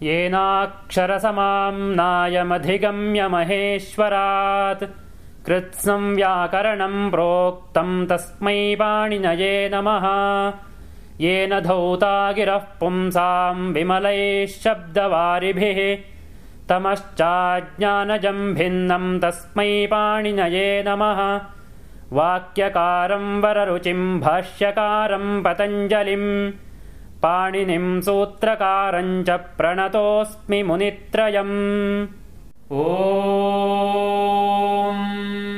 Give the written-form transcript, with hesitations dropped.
येनाक्षरसमाम्नायमधिगम्य महेश्वरात् कृत्स्नं व्याकरणं प्रोक्तं तस्मै पाणिनये नमः। येन धौता गिरः पुंसां विमलैः शब्दवारिभिः तमश्चाज्ञानजं भिन्नं तस्मै पाणिनये नमः। वाक्यकारं वररुचिं भाष्यकारं पतञ्जलिं पाणिनिं सूत्रकारं च प्रणतोऽस्मि मुनित्रयम्। ॐ